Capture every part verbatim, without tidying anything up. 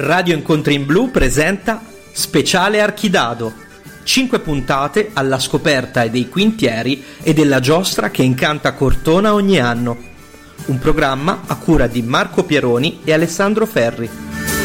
Radio Incontri in Blu presenta Speciale Archidado. Cinque puntate alla scoperta dei quintieri e della giostra che incanta Cortona ogni anno. Un programma a cura di Marco Pieroni e Alessandro Ferri.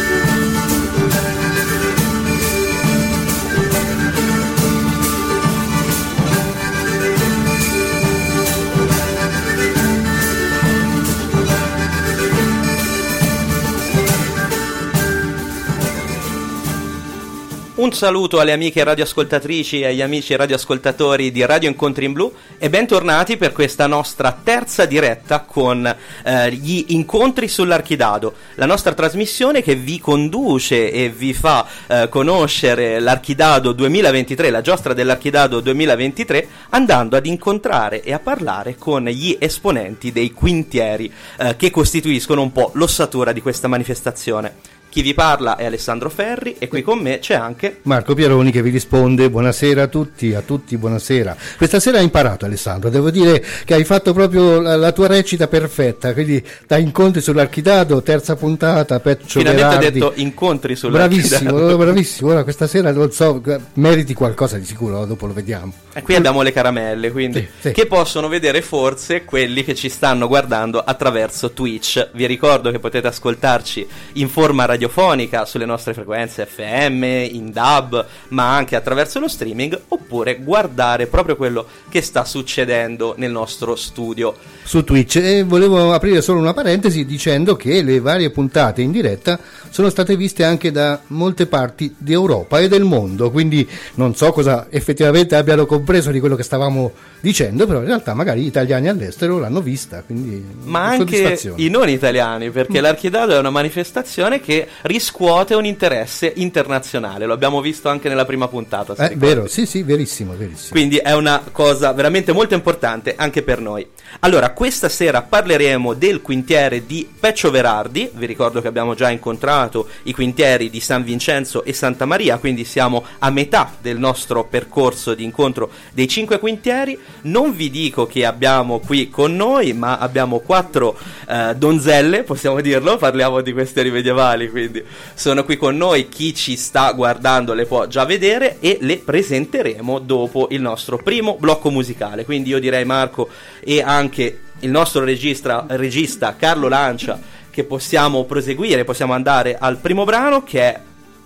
Un saluto alle amiche radioascoltatrici e agli amici radioascoltatori di Radio Incontri in Blu e bentornati per questa nostra terza diretta con eh, gli incontri sull'Archidado, la nostra trasmissione che vi conduce e vi fa eh, conoscere l'Archidado duemilaventitré, la giostra dell'Archidado duemilaventitré, andando ad incontrare e a parlare con gli esponenti dei quintieri eh, che costituiscono un po' l'ossatura di questa manifestazione. Chi vi parla è Alessandro Ferri e qui con me c'è anche Marco Pieroni che vi risponde. Buonasera a tutti, a tutti buonasera. Questa sera hai imparato, Alessandro, devo dire che hai fatto proprio la, la tua recita perfetta, quindi da incontri sull'Archidado, terza puntata, Peccio Verardi. Finalmente ho detto incontri sull'Archidado. Bravissimo, bravissimo. Ora questa sera non so, meriti qualcosa di sicuro, dopo lo vediamo. E qui abbiamo le caramelle, quindi sì, sì. Che possono vedere forse quelli che ci stanno guardando attraverso Twitch. Vi ricordo che potete ascoltarci in forma radio radiofonica sulle nostre frequenze F M, in D A B, ma anche attraverso lo streaming, oppure guardare proprio quello che sta succedendo nel nostro studio su Twitch. E volevo aprire solo una parentesi dicendo che le varie puntate in diretta sono state viste anche da molte parti di Europa e del mondo, quindi non so cosa effettivamente abbiano compreso di quello che stavamo dicendo, però in realtà magari gli italiani all'estero l'hanno vista, quindi ma anche i non italiani, perché mm. l'Archidado è una manifestazione che riscuote un interesse internazionale, lo abbiamo visto anche nella prima puntata. È eh, vero, sì sì, verissimo, verissimo. Quindi è una cosa veramente molto importante anche per noi. Allora, questa sera parleremo del quintiere di Peccio Verardi. Vi ricordo che abbiamo già incontrato i quintieri di San Vincenzo e Santa Maria, quindi siamo a metà del nostro percorso di incontro dei cinque quintieri. Non vi dico che abbiamo qui con noi, ma abbiamo quattro eh, donzelle, possiamo dirlo, parliamo di questioni medievali, quindi sono qui con noi. Chi ci sta guardando le può già vedere e le presenteremo dopo il nostro primo blocco musicale. Quindi io direi, Marco, e anche il nostro regista, regista Carlo Lancia, che possiamo proseguire, possiamo andare al primo brano, che è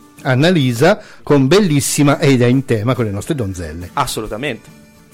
Annalisa con Bellissima ed è in tema con le nostre donzelle. Assolutamente.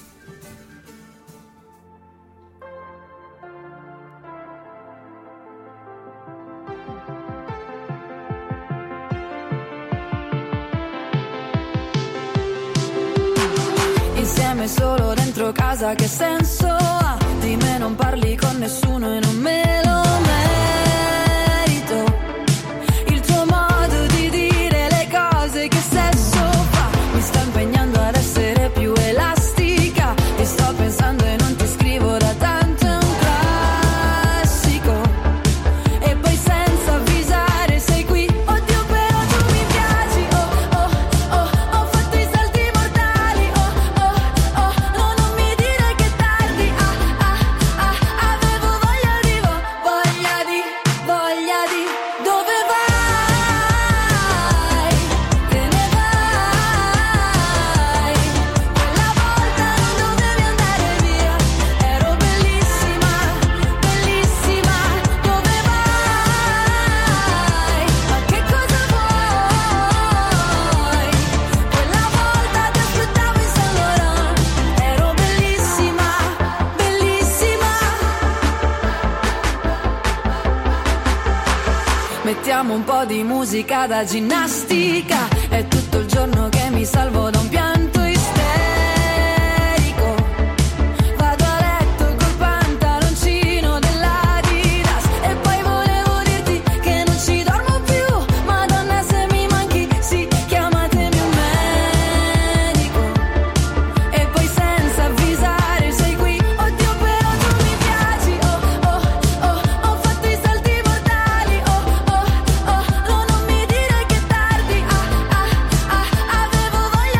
Insieme solo dentro casa, che senso ha? Di me non parli con nessuno e non me lo merito. Il tuo modo di dire le cose, che sesso fa? Mi sta impegnando ad essere più elastica e sto pensando e non ti scrivo da tanto, è un classico. E poi senza avvisare sei qui, oddio però tu mi piaci, oh oh oh, ho fatto i salti mortali, oh oh oh, no non mi dire che tardi, ah ah ah, avevo voglia di, vo- voglia di, voglia di, dove vai? Te ne vai, quella volta non dovevi andare via, ero bellissima, bellissima, dove vai? Ma che cosa vuoi? Quella volta ti aspettavo in Saint Laurent, ero bellissima, bellissima. Mettiamo un po' di musica da ginnastica, è tutto il giorno che mi salvo da un pianto isterico. Vado a letto col pantaloncino dell'Adidas e poi volevo dirti che non ci dormo più. Madonna se mi manchi, sì, chiamatemi un medico. E poi senza avvisare sei qui, oddio però tu mi piaci, oh oh oh, ho fatto i salti mortali, oh oh oh, no non mi dire che tardi, ah ah ah, avevo voglia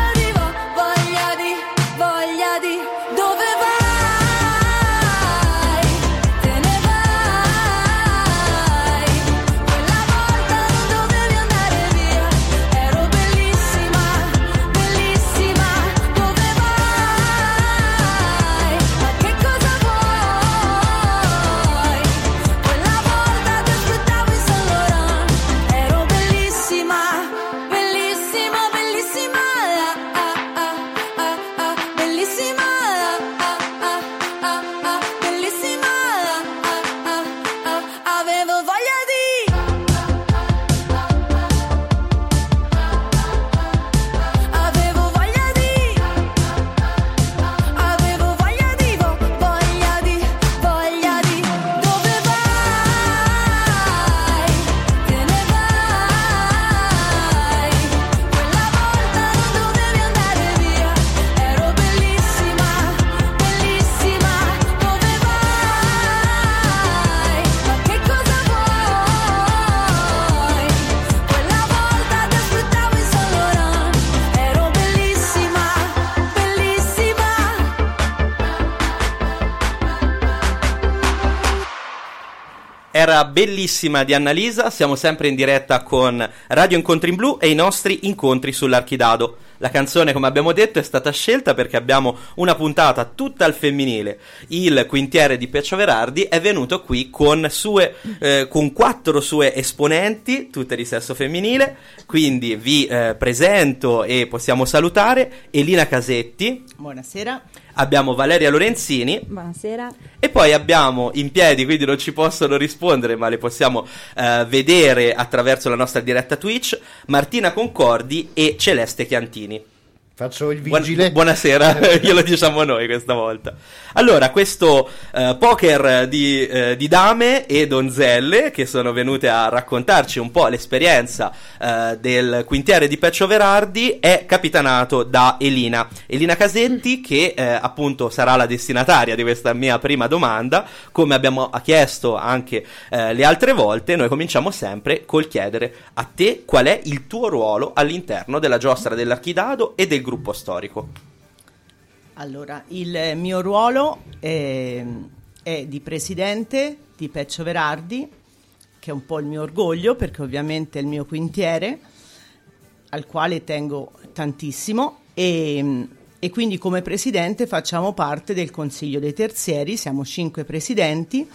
era bellissima di Annalisa. Siamo sempre in diretta con Radio Incontri in Blu e i nostri incontri sull'Archidado. La canzone, come abbiamo detto, è stata scelta perché abbiamo una puntata tutta al femminile. Il quintiere di Peccio Verardi è venuto qui con sue eh, con quattro sue esponenti, tutte di sesso femminile. Quindi vi eh, presento e possiamo salutare Elina Casetti. Buonasera. Abbiamo Valeria Lorenzini. Buonasera. E poi abbiamo in piedi, quindi non ci possono rispondere, ma le possiamo uh, vedere attraverso la nostra diretta Twitch, Martina Concordi e Celeste Chiantini. Faccio il vigile. Buon- buonasera, glielo diciamo noi questa volta. Allora, questo uh, poker di, uh, di dame e donzelle che sono venute a raccontarci un po' l'esperienza uh, del quintiere di Peccio Verardi è capitanato da Elina. Elina Casetti, che uh, appunto sarà la destinataria di questa mia prima domanda. Come abbiamo chiesto anche uh, le altre volte, noi cominciamo sempre col chiedere a te qual è il tuo ruolo all'interno della giostra dell'Archidado e del gruppo storico. Allora, il mio ruolo è, è di presidente di Peccio Verardi, che è un po' il mio orgoglio, perché ovviamente è il mio quintiere, al quale tengo tantissimo, e, e quindi come presidente facciamo parte del Consiglio dei Terzieri, siamo cinque presidenti.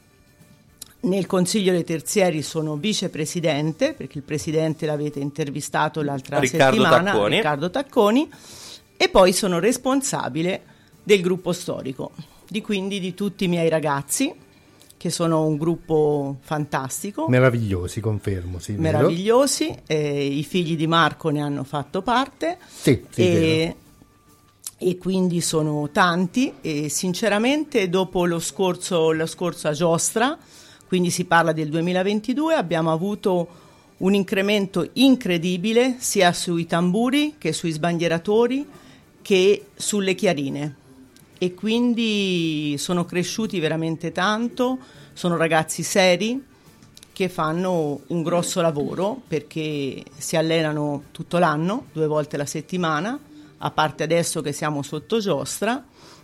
Nel Consiglio dei Terzieri sono vicepresidente, perché il presidente l'avete intervistato l'altra Riccardo settimana, Tacconi. Riccardo Tacconi, e poi sono responsabile del gruppo storico, di quindi di tutti i miei ragazzi, che sono un gruppo fantastico. Meravigliosi, confermo, sì. vero? Meravigliosi, eh, i figli di Marco ne hanno fatto parte. Sì, sì, e, e quindi sono tanti, e sinceramente dopo lo scorso, la scorsa giostra, quindi si parla del duemilaventidue, abbiamo avuto un incremento incredibile sia sui tamburi che sui sbandieratori che sulle chiarine, e quindi sono cresciuti veramente tanto, sono ragazzi seri che fanno un grosso lavoro perché si allenano tutto l'anno, due volte la settimana, a parte adesso che siamo sotto giostra,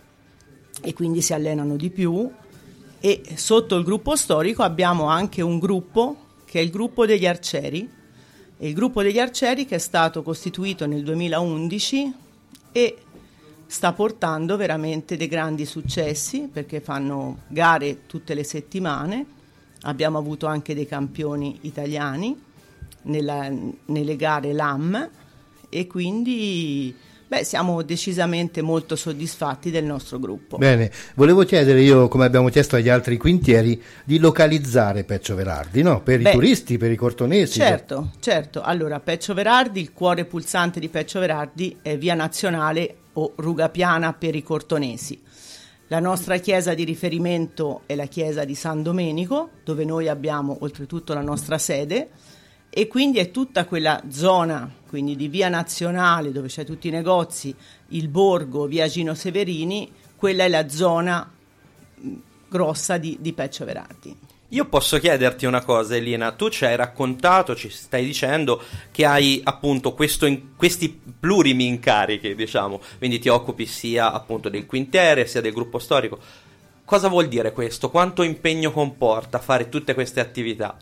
e quindi si allenano di più. E sotto il gruppo storico abbiamo anche un gruppo che è il gruppo degli arcieri, e il gruppo degli arcieri che è stato costituito nel duemilaundici e sta portando veramente dei grandi successi, perché fanno gare tutte le settimane. Abbiamo avuto anche dei campioni italiani nella, nelle gare L A M, e quindi beh, siamo decisamente molto soddisfatti del nostro gruppo. Bene, volevo chiedere io, come abbiamo chiesto agli altri quintieri, di localizzare Peccio Verardi, no? Per Beh, i turisti, per i cortonesi. Certo, certo. Allora, Peccio Verardi, il cuore pulsante di Peccio Verardi è Via Nazionale o Ruga Piana per i cortonesi. La nostra chiesa di riferimento è la chiesa di San Domenico, dove noi abbiamo oltretutto la nostra sede, e quindi è tutta quella zona, quindi di Via Nazionale, dove c'è tutti i negozi, il borgo, Via Gino Severini, quella è la zona grossa di, di Peccio Verardi. Io posso chiederti una cosa, Elina, tu ci hai raccontato, ci stai dicendo che hai appunto questo in, questi plurimi incarichi, diciamo, quindi ti occupi sia appunto del quintiere sia del gruppo storico. Cosa vuol dire questo? Quanto impegno comporta fare tutte queste attività?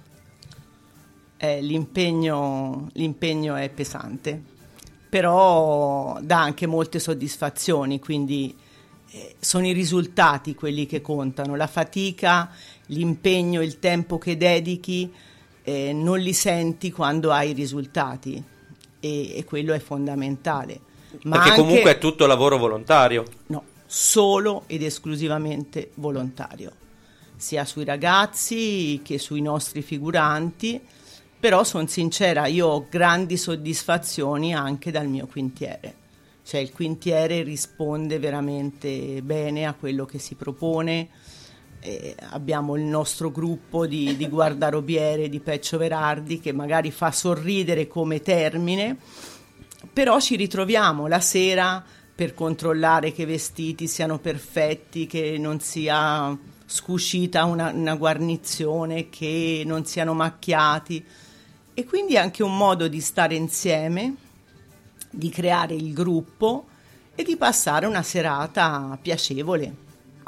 Eh, l'impegno, l'impegno è pesante, però dà anche molte soddisfazioni, quindi eh, sono i risultati quelli che contano, la fatica, l'impegno, il tempo che dedichi, eh, non li senti quando hai i risultati, e, e quello è fondamentale. Ma Perché anche, comunque è tutto lavoro volontario. No, solo ed esclusivamente volontario, sia sui ragazzi che sui nostri figuranti. Però sono sincera, io ho grandi soddisfazioni anche dal mio quintiere, cioè il quintiere risponde veramente bene a quello che si propone. Eh, abbiamo il nostro gruppo di, di guardarobiere di Peccio Verardi, che magari fa sorridere come termine, però ci ritroviamo la sera per controllare che i vestiti siano perfetti, che non sia scuscita una, una guarnizione, che non siano macchiati. E quindi è anche un modo di stare insieme, di creare il gruppo e di passare una serata piacevole.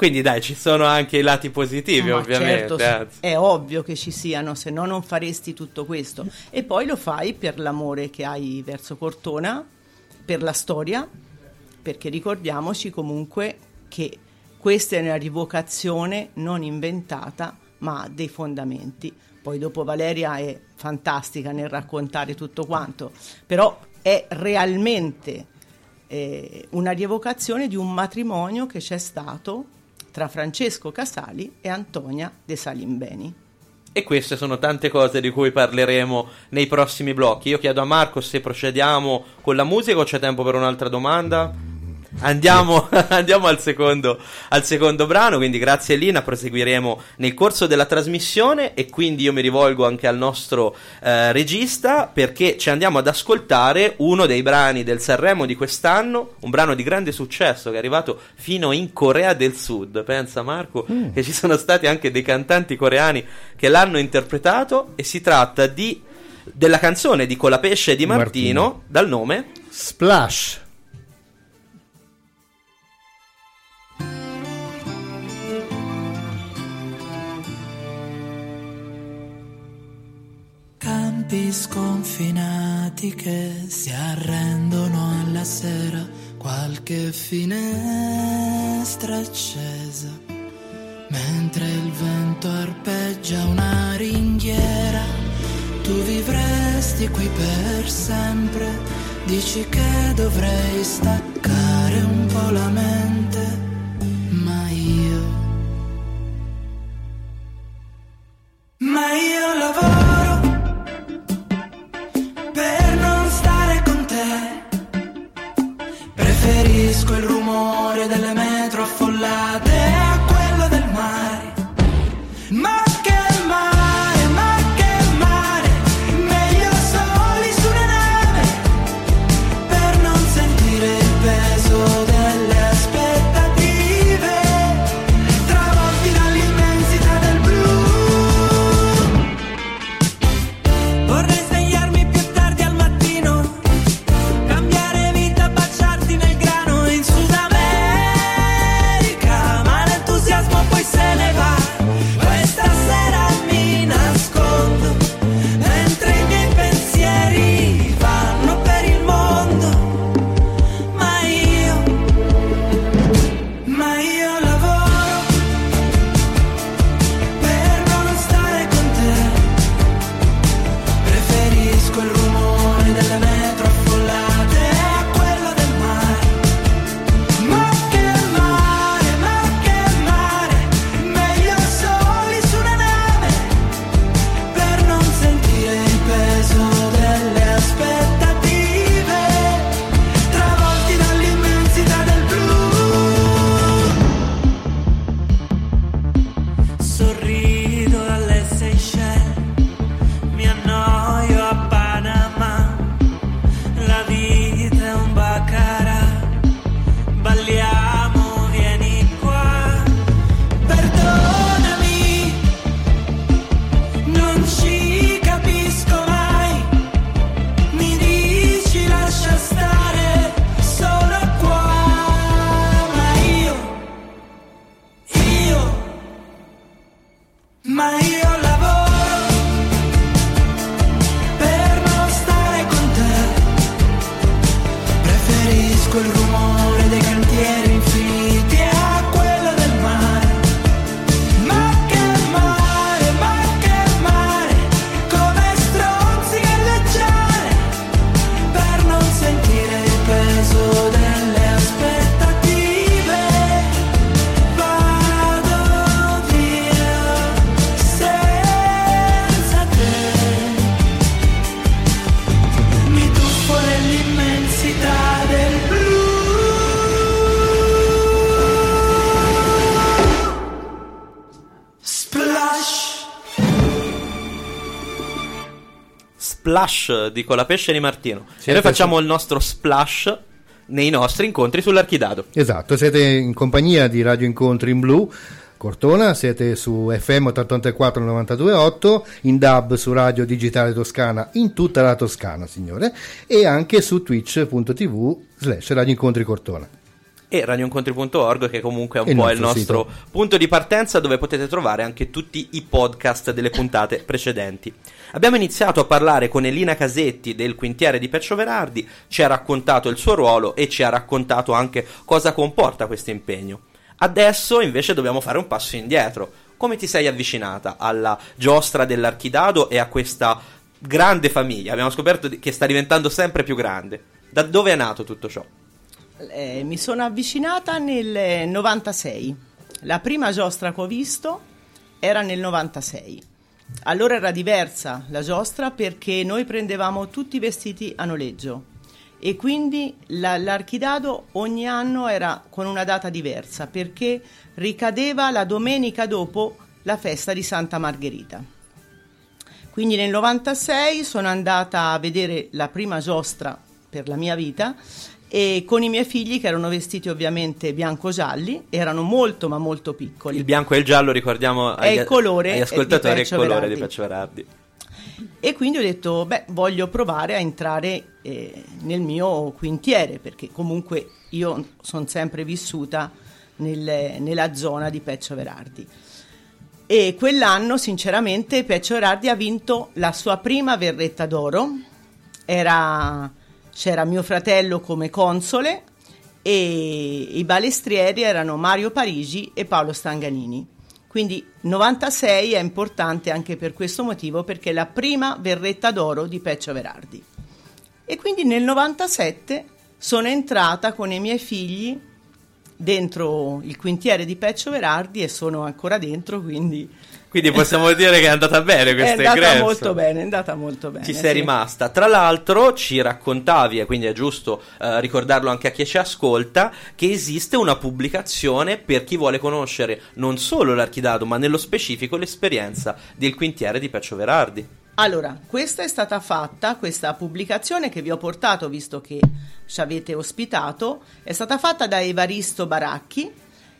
Quindi dai, ci sono anche i lati positivi, Ma ovviamente. certo, anzi. è ovvio che ci siano, se no non faresti tutto questo. E poi lo fai per l'amore che hai verso Cortona, per la storia, perché ricordiamoci comunque che questa è una rivocazione non inventata, ma ha dei fondamenti. Poi dopo Valeria è fantastica nel raccontare tutto quanto, però è realmente eh, una rievocazione di un matrimonio che c'è stato tra Francesco Casali e Antonia De Salimbeni. E queste sono tante cose di cui parleremo nei prossimi blocchi. Io chiedo a Marco se procediamo con la musica o c'è tempo per un'altra domanda. Andiamo, andiamo al secondo, al secondo brano, quindi grazie Lina, proseguiremo nel corso della trasmissione e quindi io mi rivolgo anche al nostro eh, regista, perché ci andiamo ad ascoltare uno dei brani del Sanremo di quest'anno, un brano di grande successo che è arrivato fino in Corea del Sud. Pensa Marco mm. che ci sono stati anche dei cantanti coreani che l'hanno interpretato, e si tratta di della canzone di Colapesce di Martino, Martino. dal nome Splash. Campi sconfinati che si arrendono alla sera, qualche finestra accesa, mentre il vento arpeggia una ringhiera. Tu vivresti qui per sempre, dici che dovrei staccare un po' la mente, ma io, ma io lavoro per non stare con te. Preferisco il rumore delle metro affollate a quello del mare. Ma che mare, ma che mare, meglio soli su una nave, per non sentire il peso delle aspettative, travolti dall'immensità del blu. Vorrei svegliarmi più tardi al mattino, cambiare vita, baciarti nel grano in Sud America, ma l'entusiasmo poi se ne va. Questa sera mi nascondo, mentre i miei pensieri vanno per il mondo, ma io, ma io lavoro per non stare con te. Preferisco il rumore delle metro affollate a quello del mare. Ma che mare, ma che mare, meglio soli su una nave, per non sentire il peso delle aspettative, travolti dall'immensità del blu. Sorrido alle Seychelles, mi annoio a Panama, la vita è un baccarat, balliamo, vieni qua. Perdonami, non ci capisco mai, mi dici lascia stare solo qua, ma io, io, ma io lavoro per non stare con te. Preferisco il rumore dei cantieri infiniti a quello del mare. Ma che mare, ma che mare, come stronzi galleggiare, per non sentire il peso delle aspettative. Vado via senza te, mi tuffo nell'immensità del blu. Splash. Splash di Colapesce di Martino. Sì, e noi adesso- facciamo il nostro splash nei nostri incontri sull'Archidado. Esatto, siete in compagnia di Radio Incontri in Blu Cortona, siete su F M ottantaquattro novantadue virgola otto, in D A B su Radio Digitale Toscana in tutta la Toscana, signore, e anche su twitch punto tv slash Radio Incontri Cortona. e radioincontri punto org, che comunque è un Il po' il nostro nostro punto di partenza, dove potete trovare anche tutti i podcast delle puntate precedenti. Abbiamo iniziato a parlare con Elina Casetti del Quintiere di Peccio Verardi, ci ha raccontato il suo ruolo e ci ha raccontato anche cosa comporta questo impegno. Adesso invece dobbiamo fare un passo indietro. Come ti sei avvicinata alla giostra dell'Archidado e a questa grande famiglia? Abbiamo scoperto che sta diventando sempre più grande. Da dove è nato tutto ciò? Eh, mi sono avvicinata nel novantasei. La prima giostra che ho visto era nel novantasei. Allora era diversa la giostra, perché noi prendevamo tutti i vestiti a noleggio e quindi la, l'Archidado ogni anno era con una data diversa, perché ricadeva la domenica dopo la festa di Santa Margherita. Quindi nel novantasei sono andata a vedere la prima giostra per la mia vita, e con i miei figli, che erano vestiti ovviamente bianco-gialli, erano molto ma molto piccoli. Il bianco e il giallo, ricordiamo È agli, il colore agli ascoltatori, di il colore Peccio di Peccio Verardi. E quindi ho detto, beh, voglio provare a entrare eh, nel mio quintiere, perché comunque io sono sempre vissuta nel, nella zona di Peccio Verardi. E quell'anno, sinceramente, Peccio Verardi ha vinto la sua prima Verretta d'Oro. Era, c'era mio fratello come console e i balestrieri erano Mario Parigi e Paolo Stanganini. Quindi novantasei è importante anche per questo motivo, perché è la prima Verretta d'Oro di Peccio Verardi. E quindi nel novantasette sono entrata con i miei figli dentro il quintiere di Peccio Verardi e sono ancora dentro, quindi... Quindi possiamo dire che è andata bene questo ingresso. È andata ingresso. molto bene, è andata molto bene. Ci sei sì. rimasta. Tra l'altro ci raccontavi, e quindi è giusto eh, ricordarlo anche a chi ci ascolta, che esiste una pubblicazione per chi vuole conoscere non solo l'Archidado, ma nello specifico l'esperienza del Quintiere di Peccio Verardi. Allora, questa è stata fatta, questa pubblicazione che vi ho portato, visto che ci avete ospitato, è stata fatta da Evaristo Baracchi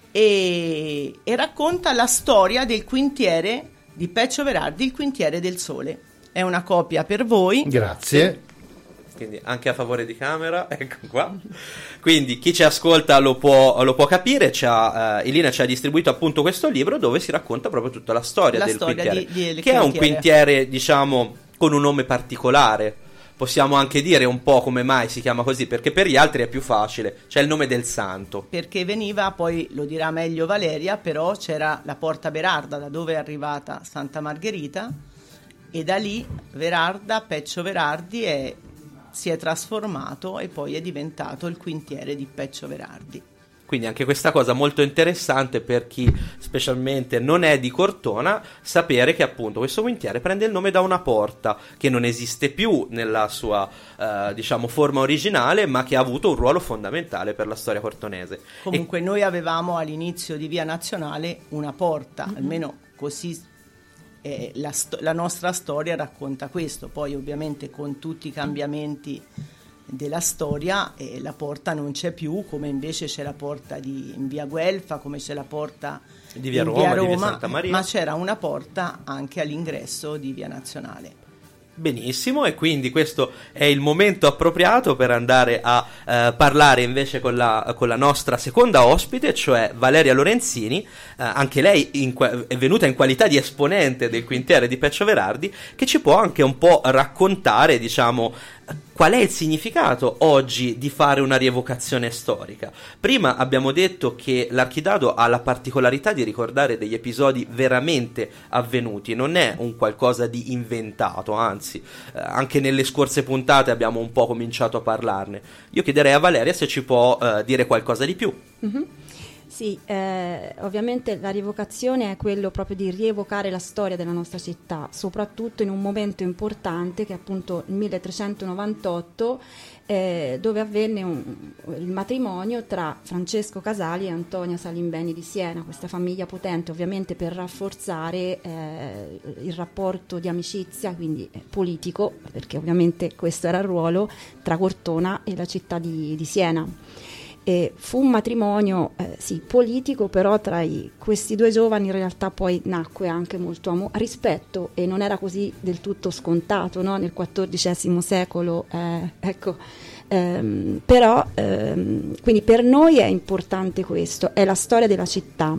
e, e racconta la storia del Quintiere di Peccio Verardi, il Quintiere del Sole. È una copia per voi. Grazie. Quindi anche a favore di camera, ecco qua. Quindi chi ci ascolta lo può, lo può capire. Ci ha, eh, Elina ci ha distribuito appunto questo libro dove si racconta proprio tutta la storia La del storia quintiere, di- di- del che è un quintiere. quintiere, diciamo, con un nome particolare. Possiamo anche dire un po' come mai si chiama così, perché per gli altri è più facile, c'è il nome del santo. Perché veniva, poi lo dirà meglio Valeria, però c'era la Porta Verarda, da dove è arrivata Santa Margherita, e da lì Verarda, Peccio Verardi è, si è trasformato e poi è diventato il Quintiere di Peccio Verardi. Quindi anche questa cosa molto interessante per chi specialmente non è di Cortona, sapere che appunto questo quintiere prende il nome da una porta che non esiste più nella sua eh, diciamo forma originale, ma che ha avuto un ruolo fondamentale per la storia cortonese. Comunque noi avevamo all'inizio di Via Nazionale una porta, mm-hmm. almeno così eh, la, sto- la nostra storia racconta questo, poi ovviamente con tutti i cambiamenti della storia eh, la porta non c'è più, come invece c'è la porta di, in via Guelfa, come c'è la porta di via in Roma, via di via Roma, Santa Maria, ma c'era una porta anche all'ingresso di Via Nazionale. Benissimo, e quindi questo è il momento appropriato per andare a eh, parlare invece con la, con la nostra seconda ospite, cioè Valeria Lorenzini. Eh, anche lei in, è venuta in qualità di esponente del Quintiere di Peccio Verardi, che ci può anche un po' raccontare, diciamo, qual è il significato oggi di fare una rievocazione storica. Prima abbiamo detto che l'Archidado ha la particolarità di ricordare degli episodi veramente avvenuti, non è un qualcosa di inventato, anzi eh, anche nelle scorse puntate abbiamo un po' cominciato a parlarne. Io chiederei a Valeria se ci può eh, dire qualcosa di più. Mm-hmm. Sì, eh, ovviamente la rievocazione è quello proprio di rievocare la storia della nostra città, soprattutto in un momento importante che è appunto il milletrecentonovantotto, eh, dove avvenne un, il matrimonio tra Francesco Casali e Antonia Salimbeni di Siena, questa famiglia potente, ovviamente per rafforzare eh, il rapporto di amicizia, quindi eh, politico, perché ovviamente questo era il ruolo, tra Cortona e la città di, di Siena. E fu un matrimonio eh, sì, politico, però tra i, questi due giovani in realtà poi nacque anche molto amo- rispetto, e non era così del tutto scontato, no? Nel quattordicesimo secolo eh, ecco, Ehm, però ehm, quindi per noi è importante questo, è la storia della città.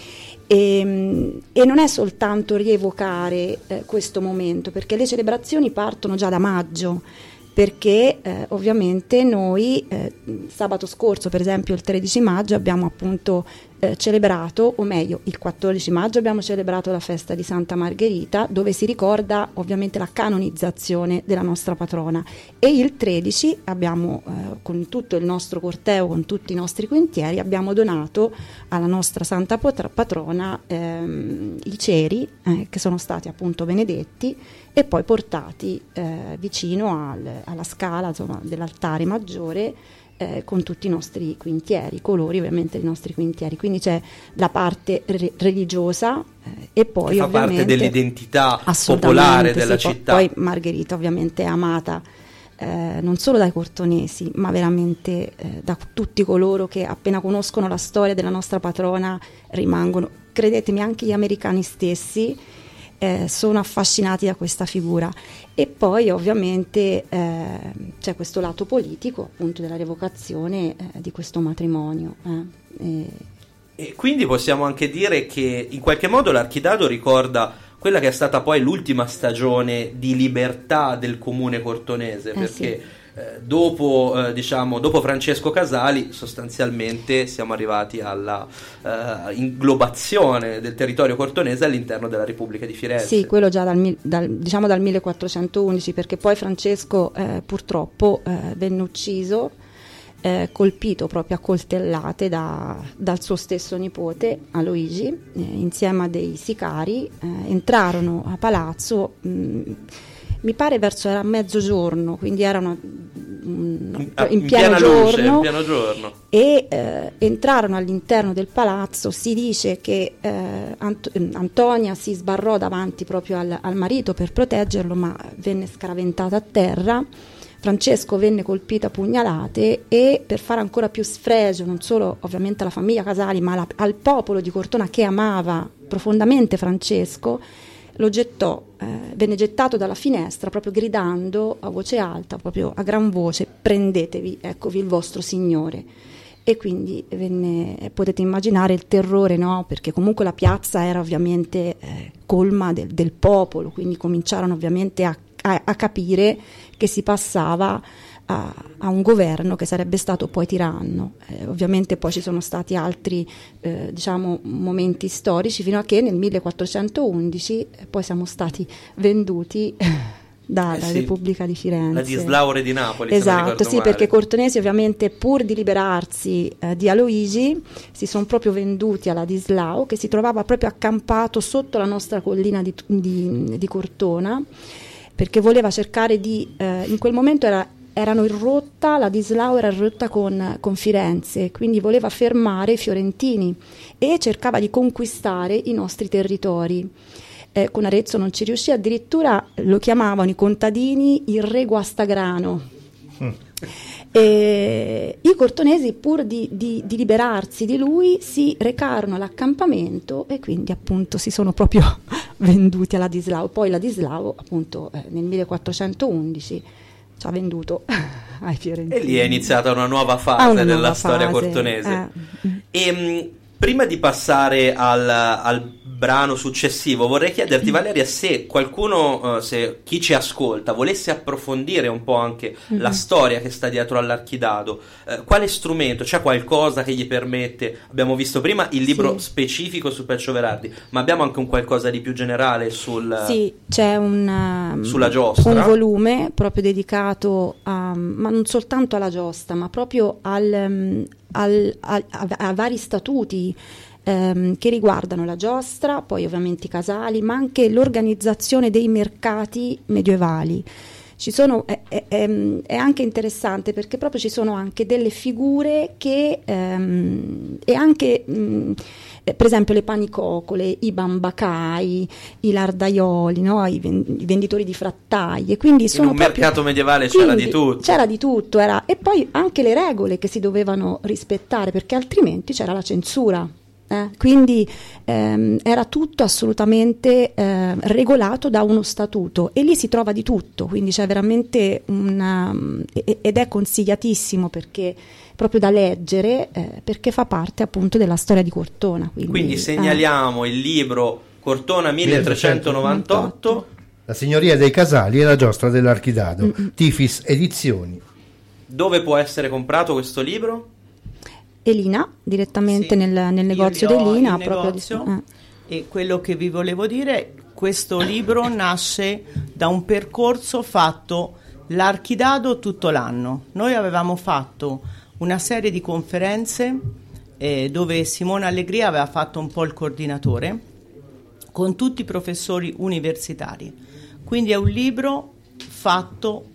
E, e non è soltanto rievocare eh, questo momento, perché le celebrazioni partono già da maggio, perché eh, ovviamente noi eh, sabato scorso, per esempio il tredici maggio, abbiamo appunto eh, celebrato, o meglio il quattordici maggio abbiamo celebrato la festa di Santa Margherita, dove si ricorda ovviamente la canonizzazione della nostra patrona, e il tredici abbiamo eh, con tutto il nostro corteo, con tutti i nostri quintieri, abbiamo donato alla nostra Santa Patrona ehm, i ceri eh, che sono stati appunto benedetti e poi portati eh, vicino al, alla scala, insomma, dell'altare maggiore eh, con tutti i nostri quintieri, i colori ovviamente dei nostri quintieri. Quindi c'è la parte re- religiosa eh, e poi che fa ovviamente parte dell'identità popolare della sì, città. Poi, poi Margherita ovviamente è amata eh, non solo dai cortonesi, ma veramente eh, da tutti coloro che appena conoscono la storia della nostra patrona rimangono, credetemi, anche gli americani stessi Eh, sono affascinati da questa figura. E poi ovviamente eh, c'è questo lato politico appunto della revocazione eh, di questo matrimonio eh. e... e quindi possiamo anche dire che in qualche modo l'Archidado ricorda quella che è stata poi l'ultima stagione di libertà del comune cortonese, eh, perché sì. Eh, dopo, eh, diciamo, dopo Francesco Casali sostanzialmente siamo arrivati alla eh, inglobazione del territorio cortonese all'interno della Repubblica di Firenze. Sì, quello già dal, dal, diciamo dal millequattrocentoundici, perché poi Francesco eh, purtroppo eh, venne ucciso, eh, colpito proprio a coltellate da, dal suo stesso nipote Aloigi, eh, insieme a dei sicari, eh, entrarono a palazzo mh, mi pare verso era mezzogiorno, quindi erano mm, in, in, in pieno, piena giorno, luce, in pieno giorno e eh, entrarono all'interno del palazzo. Si dice che eh, Ant- Antonia si sbarrò davanti proprio al, al marito per proteggerlo, ma venne scaraventata a terra. Francesco venne colpito a pugnalate, e per fare ancora più sfregio non solo ovviamente alla famiglia Casali, ma alla, al popolo di Cortona che amava profondamente Francesco, lo gettò, eh, venne gettato dalla finestra proprio gridando a voce alta, proprio a gran voce: prendetevi, eccovi il vostro signore. E quindi venne, potete immaginare il terrore, no? Perché comunque la piazza era ovviamente eh, colma del, del popolo, quindi cominciarono ovviamente a, a, a capire che si passava a, a un governo che sarebbe stato poi tiranno. Eh, ovviamente poi ci sono stati altri eh, diciamo momenti storici, fino a che nel millequattrocentoundici eh, poi siamo stati venduti dalla eh sì, Repubblica di Firenze. La Dislaure di Napoli. Esatto, sì, male. Perché i cortonesi ovviamente, pur di liberarsi eh, di Aloigi, si sono proprio venduti alla Dislao, che si trovava proprio accampato sotto la nostra collina di, di, di Cortona, perché voleva cercare di, eh, in quel momento era erano in rotta, la Dislao era in rotta con, con Firenze, quindi voleva fermare i fiorentini e cercava di conquistare i nostri territori. Eh, con Arezzo non ci riuscì, addirittura lo chiamavano i contadini il re Guastagrano. Mm. E i cortonesi, pur di, di, di liberarsi di lui, si recarono all'accampamento e quindi appunto si sono proprio venduti alla Dislao. Poi la Dislao appunto eh, nel millequattrocentoundici ci ha venduto ai fiorentini. E lì è iniziata una nuova fase ah, una della nuova storia fase, cortonese. Eh. E mh, prima di passare al, al brano successivo, vorrei chiederti, Valeria, se qualcuno, uh, se chi ci ascolta volesse approfondire un po' anche mm-hmm. la storia che sta dietro all'Archidado, uh, quale strumento, c'è qualcosa che gli permette? Abbiamo visto prima il libro sì. specifico su Peccio Verardi, ma abbiamo anche un qualcosa di più generale sul sì, c'è un, sulla giostra, un volume proprio dedicato a, ma non soltanto alla giostra, ma proprio al, al, a, a, a vari statuti ehm, che riguardano la giostra, poi ovviamente i casali, ma anche l'organizzazione dei mercati medievali. Ci sono, è, è, è anche interessante perché proprio ci sono anche delle figure che ehm, e anche mh, per esempio le panicocole, i bambacai, i lardaioli, no? I, ven- i venditori di frattaglie. Quindi sono in un proprio, mercato medievale c'era quindi, di tutto. C'era di tutto, era, e poi anche le regole che si dovevano rispettare, perché altrimenti c'era la censura. Eh, quindi ehm, era tutto assolutamente eh, regolato da uno statuto e lì si trova di tutto, quindi c'è veramente una, ed è consigliatissimo perché proprio da leggere eh, perché fa parte appunto della storia di Cortona. Quindi, quindi segnaliamo eh. il libro Cortona milletrecentonovantotto, La signoria dei Casali e la giostra dell'Archidado, mm-hmm. Tifis Edizioni. Dove può essere comprato questo libro? Elina, direttamente sì. nel, nel negozio d'Elina. Proprio negozio, di... eh. E quello che vi volevo dire, questo libro nasce da un percorso fatto l'Archidado tutto l'anno. Noi avevamo fatto una serie di conferenze eh, dove Simona Allegri aveva fatto un po' il coordinatore con tutti i professori universitari. Quindi è un libro fatto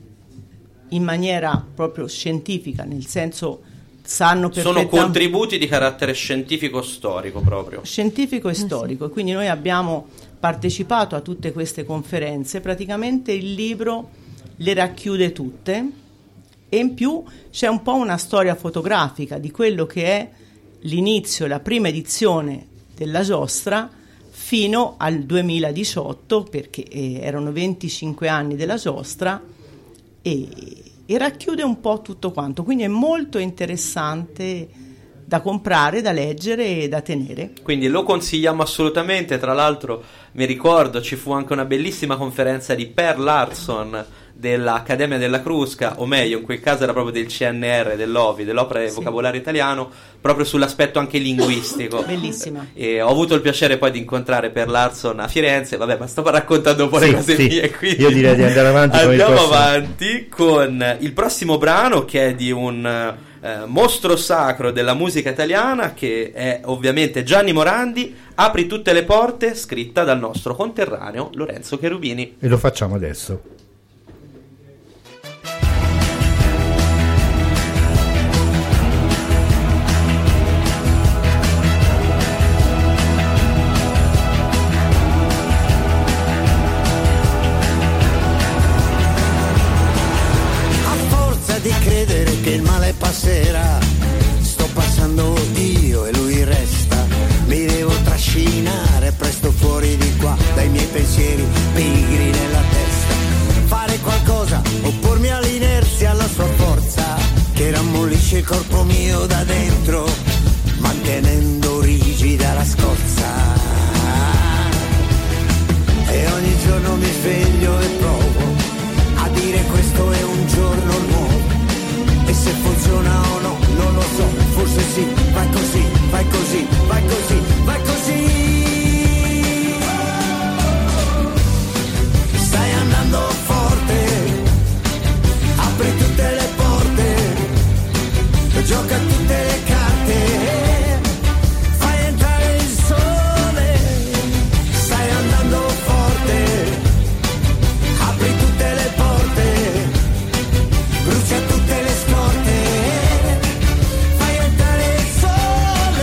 in maniera proprio scientifica, nel senso sanno perfettamente... Sono contributi di carattere scientifico-storico proprio. Scientifico e storico, e quindi noi abbiamo partecipato a tutte queste conferenze, praticamente il libro le racchiude tutte e in più c'è un po' una storia fotografica di quello che è l'inizio, la prima edizione della giostra fino al duemiladiciotto, perché eh, erano venticinque anni della giostra e... e racchiude un po' tutto quanto, quindi è molto interessante da comprare, da leggere e da tenere. Quindi lo consigliamo assolutamente. Tra l'altro mi ricordo ci fu anche una bellissima conferenza di Per Larsson dell'Accademia della Crusca, o meglio in quel caso era proprio del C N R, dell'O V I, dell'Opera del sì. Vocabolario Italiano, proprio sull'aspetto anche linguistico. Bellissima. E ho avuto il piacere poi di incontrare Per Larsson a Firenze. Vabbè, ma sto raccontando un po' sì, le cose sì. mie, quindi io direi di andare avanti con il andiamo prossimo. avanti con il prossimo brano, che è di un eh, mostro sacro della musica italiana, che è ovviamente Gianni Morandi, Apri tutte le porte, scritta dal nostro conterraneo Lorenzo Cherubini. E lo facciamo adesso. Di credere che il male passerà, sto passando io e lui resta, mi devo trascinare presto fuori di qua dai miei pensieri pigri nella testa, fare qualcosa, oppormi all'inerzia, alla sua forza che rammollisce il corpo mio da dentro, mantenendo rigida la scorza, e ogni giorno mi sveglio e provo a dire questo è un giorno nuovo. E se funziona o no, non lo so, forse sì, vai così, vai così, vai così, vai così. Stai andando forte, apri tutte le porte, gioca tutte le carte, fai entrare il sole. Stai andando forte, apri tutte le porte, brucia tutte le scorte, fai entrare il sole.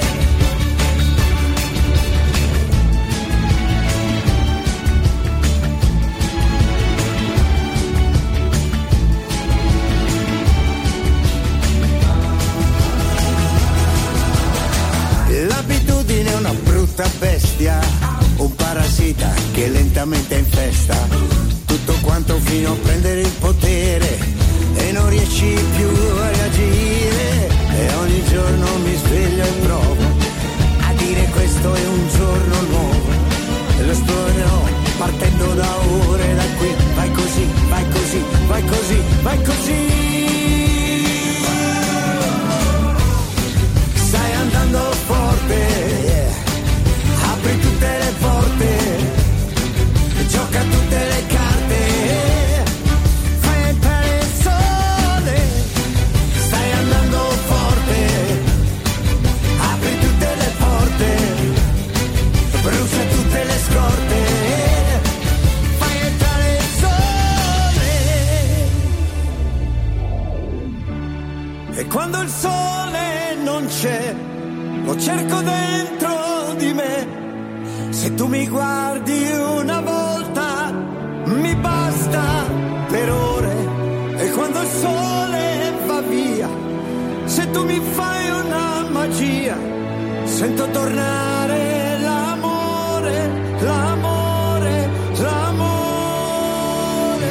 L'abitudine è una brutta bestia, un parassita che lentamente infesta tutto quanto fino a prendere il potere e non riesci più a reagire, e ogni giorno mi sveglio e provo a dire questo è un giorno nuovo, e lo esplorerò partendo da ore, da qui, vai così, vai così, vai così, vai così. Stai andando forte, yeah. Apri tutte le porte, gioca tutte le carte, fai entrare il sole. Stai andando forte, apri tutte le porte, brucia tutte le scorte, fai entrare il sole. E quando il sole non c'è, lo cerco dentro di me. Se tu mi guardi una volta, mi basta per ore. E quando il sole va via, se tu mi fai una magia, sento tornare l'amore, l'amore, l'amore.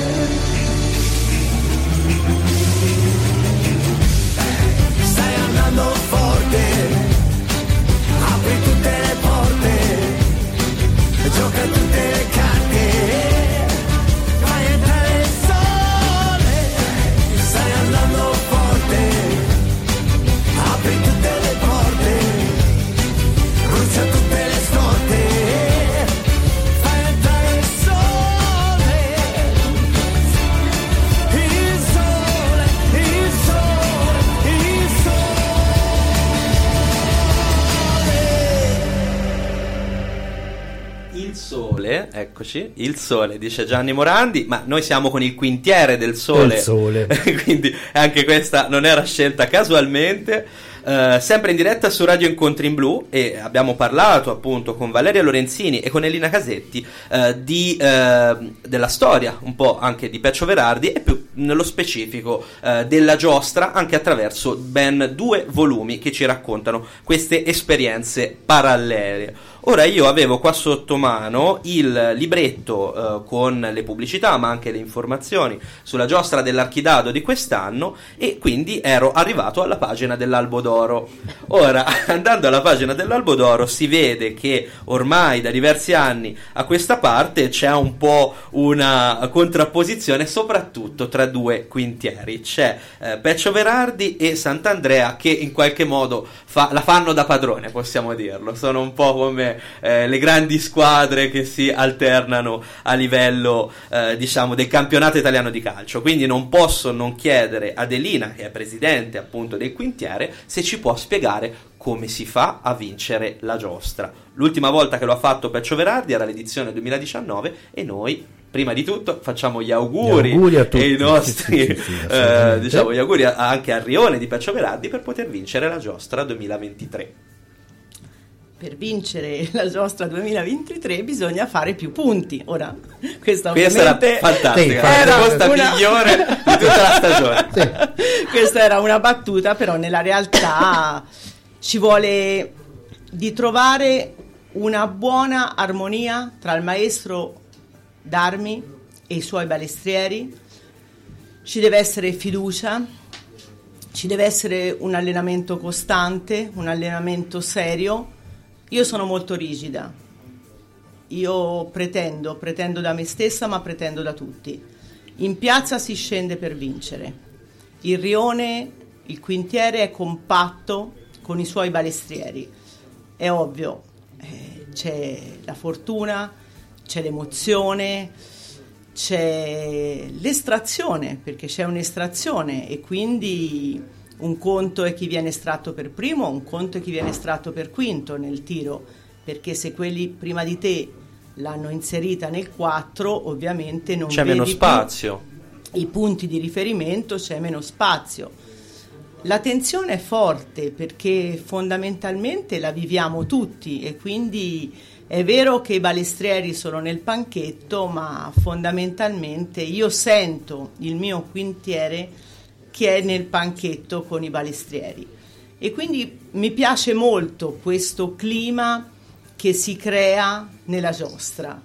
Stai andando forte, apri tutte le porte, gioca tutte le carte, fai entrare il sole. Stai andando forte, apri tutte le porte, brucia tutte le scorte, fai entrare il sole. Il sole, il sole, il sole. Il sole, eccoci, il sole, dice Gianni Morandi, ma noi siamo con il quintiere del sole, Del sole. quindi anche questa non era scelta casualmente. Uh, sempre in diretta su Radio Incontri in Blu, e abbiamo parlato appunto con Valeria Lorenzini e con Elina Casetti uh, di, uh, della storia un po' anche di Peccio Verardi e più nello specifico uh, della giostra, anche attraverso ben due volumi che ci raccontano queste esperienze parallele. Ora io avevo qua sotto mano il libretto uh, con le pubblicità ma anche le informazioni sulla giostra dell'Archidado di quest'anno, e quindi ero arrivato alla pagina dell'Albo d'Oro. Ora, andando alla pagina dell'Albo d'Oro, si vede che ormai da diversi anni a questa parte c'è un po' una contrapposizione, soprattutto tra due quintieri. C'è eh, Peccio Verardi e Sant'Andrea che in qualche modo fa, la fanno da padrone, possiamo dirlo. Sono un po' come eh, le grandi squadre che si alternano a livello eh, diciamo del campionato italiano di calcio. Quindi non posso non chiedere ad Elina, che è presidente appunto del quintiere, se ci può spiegare come si fa a vincere la giostra. L'ultima volta che lo ha fatto Peccio Verardi era l'edizione duemiladiciannove, e noi prima di tutto facciamo gli auguri, Gli auguri a tutti. e i nostri Sì, sì, sì, sì, eh, assolutamente. diciamo gli auguri anche al Rione di Peccio Verardi per poter vincere la giostra duemilaventitré. Per vincere la giostra duemilaventitré bisogna fare più punti. Ora, questa Questa era ovviamente fantastica, Sì, la era risposta una- migliore di tutta la stagione. Sì. questa era una battuta, però nella realtà ci vuole di trovare una buona armonia tra il maestro d'armi e i suoi balestrieri. Ci deve essere fiducia, ci deve essere un allenamento costante, un allenamento serio. Io sono molto rigida, io pretendo, pretendo da me stessa, ma pretendo da tutti. In piazza si scende per vincere. Il Rione, il quintiere è compatto con i suoi balestrieri. È ovvio, eh, c'è la fortuna, c'è l'emozione, c'è l'estrazione, perché c'è un'estrazione, e quindi un conto è chi viene estratto per primo, un conto è chi viene estratto per quinto nel tiro, perché se quelli prima di te l'hanno inserita nel quattro, ovviamente non C'è vedi meno più spazio. i punti di riferimento, c'è meno spazio. La tensione è forte perché fondamentalmente la viviamo tutti, e quindi è vero che i balestrieri sono nel panchetto, ma fondamentalmente io sento il mio quintiere che è nel panchetto con i balestrieri, e quindi mi piace molto questo clima che si crea nella giostra,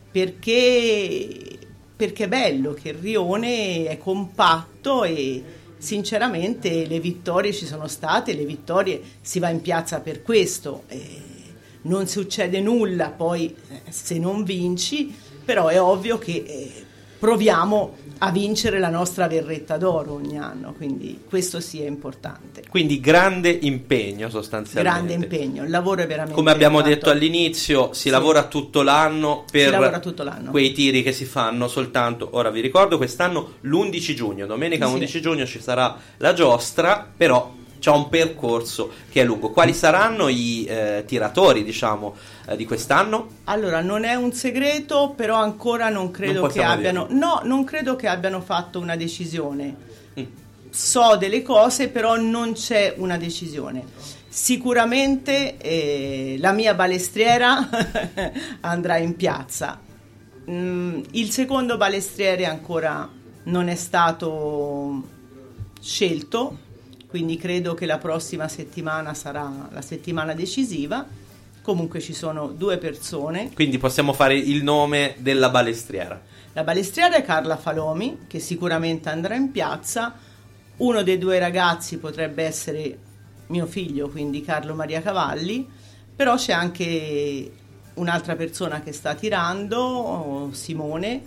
perché, perché è bello che il Rione è compatto, e sinceramente le vittorie ci sono state, le vittorie si va in piazza per questo, e non succede nulla poi eh, se non vinci, però è ovvio che eh, proviamo a vincere la nostra verretta d'oro ogni anno, quindi questo sì è importante. Quindi grande impegno sostanzialmente. Grande impegno, il lavoro è veramente Come abbiamo fatto. detto all'inizio, si Sì. lavora tutto l'anno per lavora tutto l'anno. quei tiri che si fanno soltanto. Ora vi ricordo, quest'anno l'undici giugno, domenica Sì. undici giugno ci sarà la giostra, però c'è un percorso che è lungo. Quali saranno i eh, tiratori, diciamo, eh, di quest'anno? Allora, non è un segreto, però ancora non credo Non che possiamo abbiano dirlo. no, non credo che abbiano fatto una decisione. Mm. So delle cose, però non c'è una decisione. Sicuramente eh, la mia balestriera andrà in piazza. Mm, il secondo balestriere ancora non è stato scelto, quindi credo che la prossima settimana sarà la settimana decisiva. Comunque ci sono due persone. Quindi possiamo fare il nome della balestriera. La balestriera è Carla Falomi, che sicuramente andrà in piazza. Uno dei due ragazzi potrebbe essere mio figlio, quindi Carlo Maria Cavalli, però c'è anche un'altra persona che sta tirando, Simone,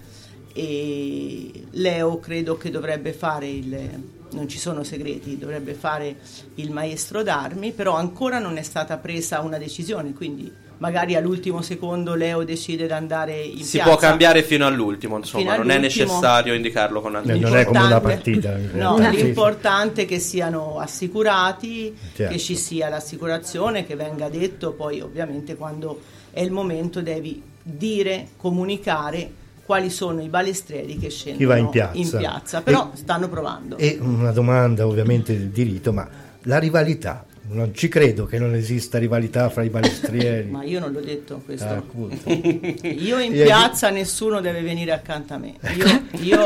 e Leo credo che dovrebbe fare il, non ci sono segreti, dovrebbe fare il maestro d'armi, però ancora non è stata presa una decisione, quindi magari all'ultimo secondo Leo decide di andare in si piazza. può cambiare fino all'ultimo, insomma, Fino non all'ultimo. è necessario indicarlo con anticipo. Non è come una partita. No, Sì, sì. l'importante è che siano assicurati, Certo. che ci sia l'assicurazione, che venga detto, poi ovviamente quando è il momento devi dire, comunicare quali sono i balestrieri che scendono Chi va in piazza. in piazza. Però E- stanno provando. E una domanda ovviamente del diritto, ma la rivalità, non ci credo che non esista rivalità fra i balestrieri. Ma io non l'ho detto questo. Ah, appunto. Io in Io- piazza nessuno deve venire accanto a me. Io, io,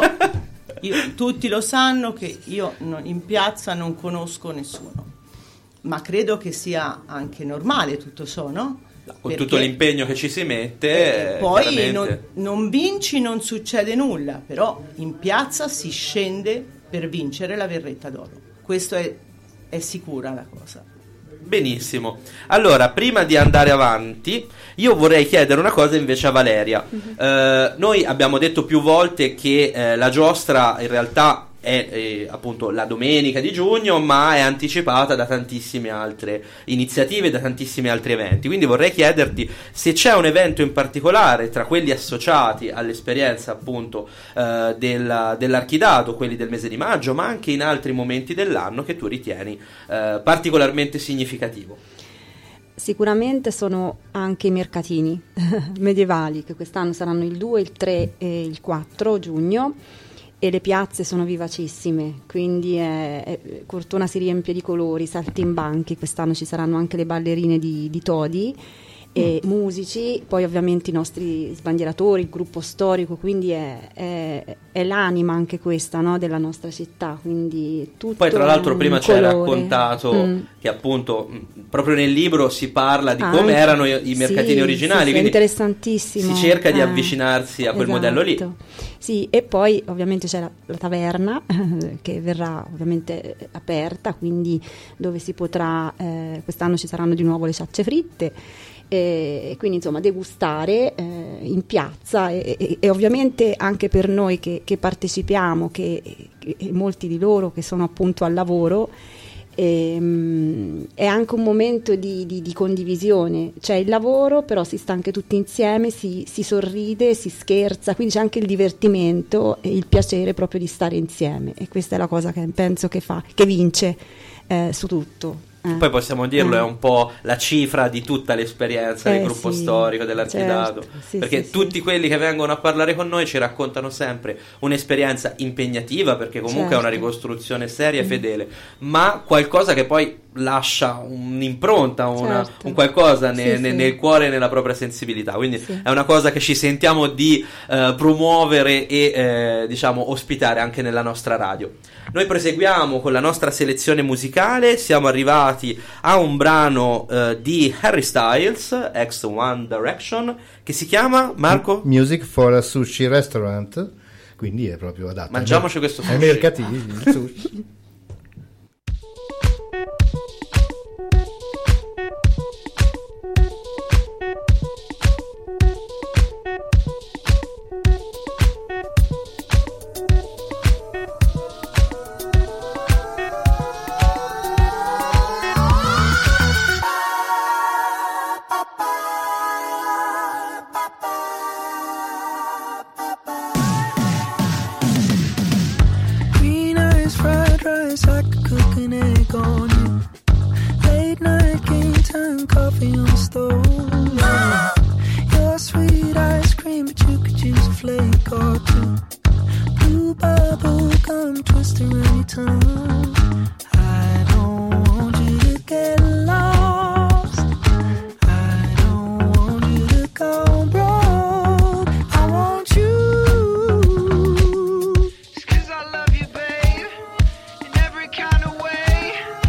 io- tutti lo sanno che io non- in piazza non conosco nessuno. Ma credo che sia anche normale tutto ciò, no? Con Perché- tutto l'impegno che ci si mette, eh, poi chiaramente- non, non vinci, non succede nulla, però in piazza si scende per vincere la Verretta d'Oro. Questo è, è sicura la cosa. Benissimo. Allora, prima di andare avanti, io vorrei chiedere una cosa invece a Valeria. Eh, noi abbiamo detto più volte che eh, la giostra in realtà è eh, appunto la domenica di giugno, ma è anticipata da tantissime altre iniziative, da tantissimi altri eventi. Quindi vorrei chiederti se c'è un evento in particolare tra quelli associati all'esperienza appunto eh, della- dell'Archidato, quelli del mese di maggio, ma anche in altri momenti dell'anno che tu ritieni eh, particolarmente significativo. Sicuramente sono anche i mercatini medievali, che quest'anno saranno il due, il tre e il quattro giugno, e le piazze sono vivacissime, quindi è, è- Cortona si riempie di colori, saltimbanchi, quest'anno ci saranno anche le ballerine di, di Todi, e musici, poi ovviamente i nostri sbandieratori, il gruppo storico, quindi è, è- è l'anima anche questa, no, della nostra città, quindi tutto Poi tra l'altro un prima ci hai colore. raccontato Mm. che appunto mh, proprio nel libro si parla di Ah, come anche- erano i, i mercatini sì, originali, sì, sì, è quindi interessantissimo. si cerca di Eh, avvicinarsi a quel esatto. modello lì. Sì, e poi ovviamente c'è la, la taverna che verrà ovviamente eh, aperta, quindi dove si potrà, eh, quest'anno ci saranno di nuovo le ciacce fritte, e quindi insomma degustare eh, in piazza e, e- e ovviamente anche per noi che, che partecipiamo, che, che- e molti di loro che sono appunto al lavoro, ehm, è anche un momento di, di- di condivisione, c'è il lavoro però si sta anche tutti insieme, si, si sorride, si scherza, quindi c'è anche il divertimento e il piacere proprio di stare insieme, e questa è la cosa che penso che fa, che vince eh, su tutto. Eh. Poi possiamo dirlo, Eh. è un po' la cifra di tutta l'esperienza del Eh, gruppo sì, storico dell'Archidato, certo, sì, perché sì, tutti sì. quelli che vengono a parlare con noi ci raccontano sempre un'esperienza impegnativa, perché comunque è una Certo. ricostruzione seria e fedele, ma qualcosa che poi lascia un'impronta, una- Certo. un qualcosa ne- Sì, ne- sì. nel cuore e nella propria sensibilità, quindi Sì. è una cosa che ci sentiamo di eh, promuovere e eh, diciamo ospitare anche nella nostra radio. Noi proseguiamo con la nostra selezione musicale, siamo arrivati a un brano eh, di Harry Styles, ex One Direction, che si chiama, Marco? Music for a Sushi Restaurant, quindi è proprio adatto. Mangiamoci questo ai sushi. mercatini, il sushi. Green eyes, fried rice, I could cook an egg on you. Late night game time, coffee on the stove. Yeah. Your sweet ice cream, but you could use a flake or two. Blue bubble gum twist around your tongue. I don't want you to get lost. I don't want you to go broke. I want you. Just 'cause I love you, babe, in every kind of way.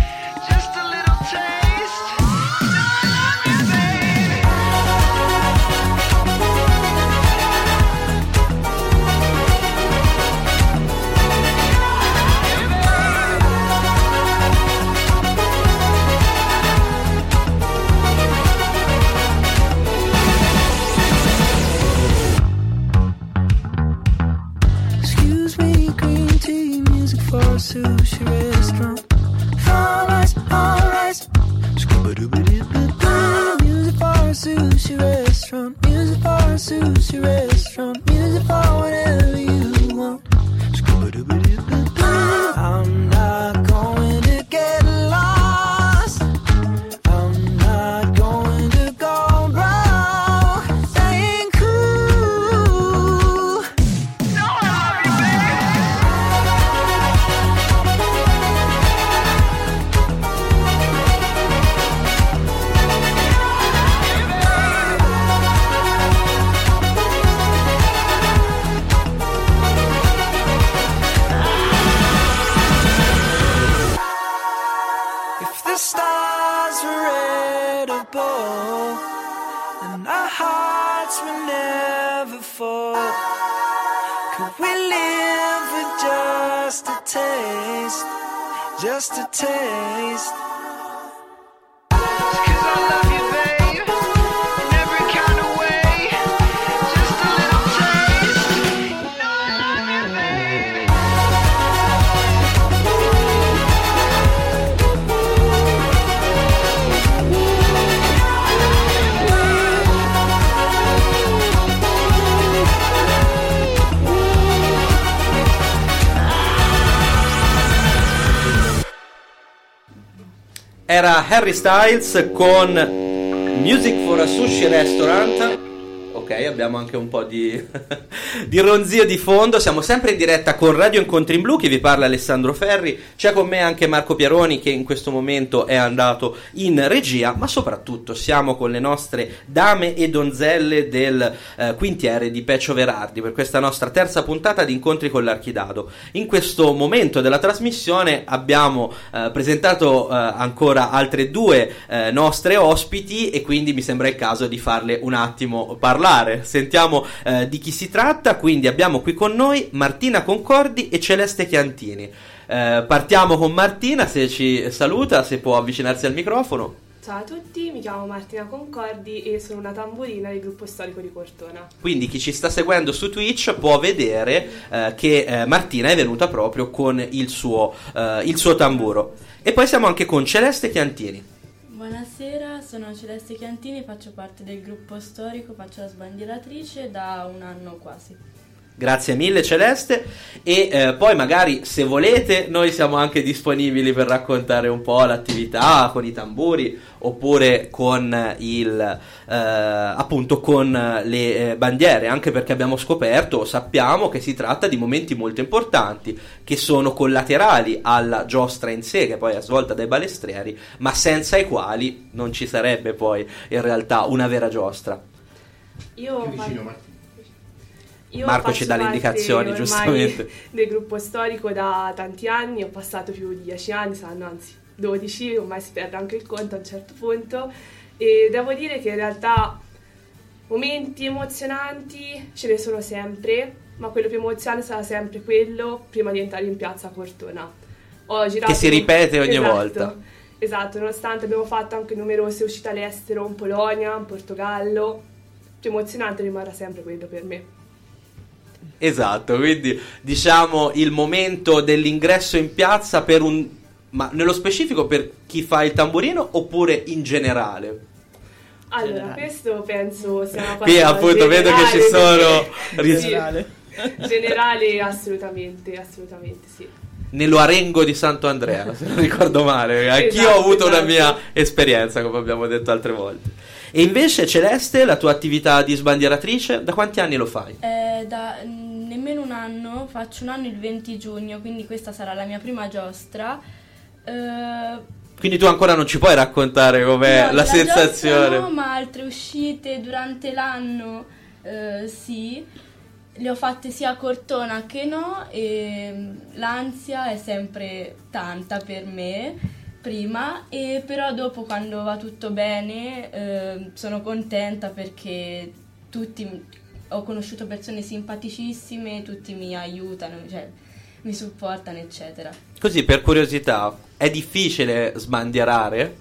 If the stars were red above and our hearts will never fall, could we live with just a taste, just a taste? 'Cause I love you, babe, in every kind of way, just a little taste. You know I love you, babe. Era Harry Styles con Music for a Sushi Restaurant. Ok, abbiamo anche un po' di, di ronzio di fondo. Siamo sempre in diretta con Radio Incontri in Blu. Chi vi parla è Alessandro Ferri. C'è con me anche Marco Pieroni, che in questo momento è andato in regia. Ma soprattutto siamo con le nostre dame e donzelle del eh, quintiere di Peccio Verardi per questa nostra terza puntata di Incontri con l'Archidado. In questo momento della trasmissione abbiamo eh, presentato eh, ancora altre due eh, nostre ospiti, e quindi mi sembra il caso di farle un attimo parlare. Sentiamo eh, di chi si tratta. Quindi abbiamo qui con noi Martina Concordi e Celeste Chiantini. Eh, partiamo con Martina, se ci saluta, se può avvicinarsi al microfono. Ciao a tutti, mi chiamo Martina Concordi e sono una tamburina del gruppo storico di Cortona. Quindi chi ci sta seguendo su Twitch può vedere eh, che eh, Martina è venuta proprio con il suo, eh, il suo tamburo. E poi siamo anche con Celeste Chiantini. Buonasera, sono Celeste Chiantini, faccio parte del gruppo storico, faccio la sbandieratrice da un anno quasi. Grazie mille Celeste. E eh, poi magari, se volete, noi siamo anche disponibili per raccontare un po' l'attività con i tamburi, oppure con il eh, appunto con le eh, bandiere, anche perché abbiamo scoperto, sappiamo che si tratta di momenti molto importanti che sono collaterali alla giostra in sé, che poi è svolta dai balestrieri, ma senza i quali non ci sarebbe poi in realtà una vera giostra. Io Io Marco ci dà le parte indicazioni, ormai giustamente, del gruppo storico da tanti anni, ho passato più di dieci anni, saranno anzi dodici, ormai si perde anche il conto a un certo punto, e devo dire che in realtà momenti emozionanti ce ne sono sempre, ma quello più emozionante sarà sempre quello prima di entrare in piazza Cortona. Ho girato che si ripete ogni esatto, volta. Esatto, nonostante abbiamo fatto anche numerose uscite all'estero, in Polonia, in Portogallo, più emozionante rimarrà sempre quello per me. Esatto, quindi diciamo il momento dell'ingresso in piazza per un... ma nello specifico per chi fa il tamburino oppure in generale? Allora, generale. questo penso sia una cosa Qui appunto generale, vedo che ci sono... perché- generale. generale assolutamente, assolutamente sì. Nello Arengo di Santo Andrea, se non ricordo male. Anch'io Esatto, ho avuto una esatto. mia esperienza, come abbiamo detto altre volte. E invece Celeste, la tua attività di sbandieratrice, da quanti anni lo fai? Eh, da mm, nemmeno un anno, faccio un anno il venti giugno, quindi questa sarà la mia prima giostra. Eh, Quindi tu ancora non ci puoi raccontare com'è no, la sensazione? giostra no, ma altre uscite durante l'anno eh, sì. Le ho fatte sia a Cortona che no, e l'ansia è sempre tanta per me prima, e però dopo, quando va tutto bene, eh, sono contenta perché tutti, ho conosciuto persone simpaticissime, tutti mi aiutano, cioè mi supportano, eccetera. Così, per curiosità, è difficile sbandierare?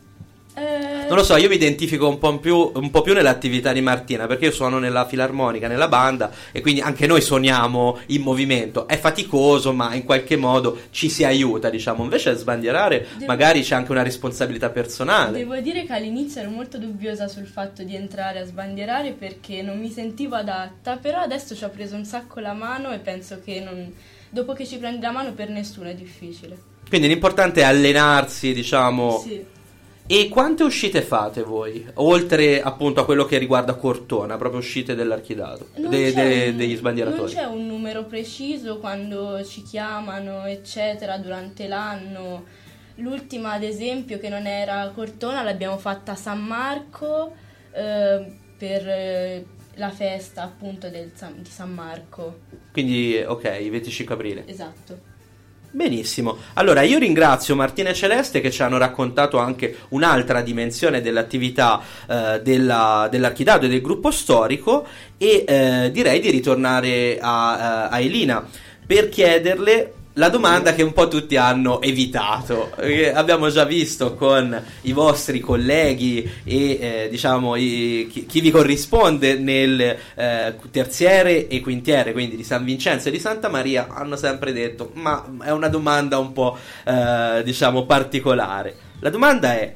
Eh, Non lo so, io mi identifico un po' più, un po' più nell'attività di Martina, perché io suono nella filarmonica, nella banda, e quindi anche noi suoniamo in movimento. È faticoso, ma in qualche modo ci si aiuta, diciamo. Invece sbandierare Devo- magari c'è anche una responsabilità personale. Devo dire che all'inizio ero molto dubbiosa sul fatto di entrare a sbandierare perché non mi sentivo adatta, però adesso ci ho preso un sacco la mano e penso che non, dopo che ci prendi la mano per nessuno è difficile. Quindi l'importante è allenarsi, diciamo. Sì. E quante uscite fate voi? Oltre appunto a quello che riguarda Cortona, proprio uscite dell'Archidato, Non de- c'è de- un- degli sbandieratori. Non c'è un numero preciso quando ci chiamano, eccetera, durante l'anno. L'ultima, ad esempio, che non era a Cortona, l'abbiamo fatta a San Marco eh, per eh, la festa appunto del San- di San Marco. Quindi, ok, il venticinque aprile. Esatto. Benissimo, allora io ringrazio Martina e Celeste che ci hanno raccontato anche un'altra dimensione dell'attività eh, della, dell'Archidado e del gruppo storico, e eh, direi di ritornare a, a Elina per chiederle la domanda che un po' tutti hanno evitato, eh, abbiamo già visto con i vostri colleghi e eh, diciamo i, chi, chi vi corrisponde nel eh, terziere e quintiere, quindi di San Vincenzo e di Santa Maria, hanno sempre detto ma è una domanda un po' eh, diciamo particolare. La domanda è: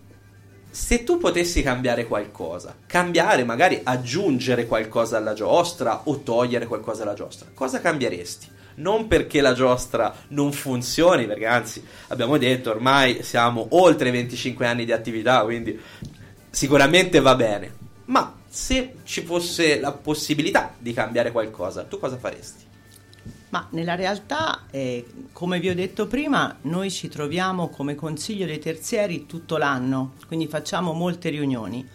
se tu potessi cambiare qualcosa, cambiare, magari aggiungere qualcosa alla giostra o togliere qualcosa alla giostra, cosa cambieresti? Non perché la giostra non funzioni, perché anzi abbiamo detto ormai siamo oltre venticinque anni di attività, quindi sicuramente va bene, ma se ci fosse la possibilità di cambiare qualcosa, tu cosa faresti? Ma nella realtà, eh, come vi ho detto prima, noi ci troviamo come Consiglio dei Terzieri tutto l'anno, quindi facciamo molte riunioni.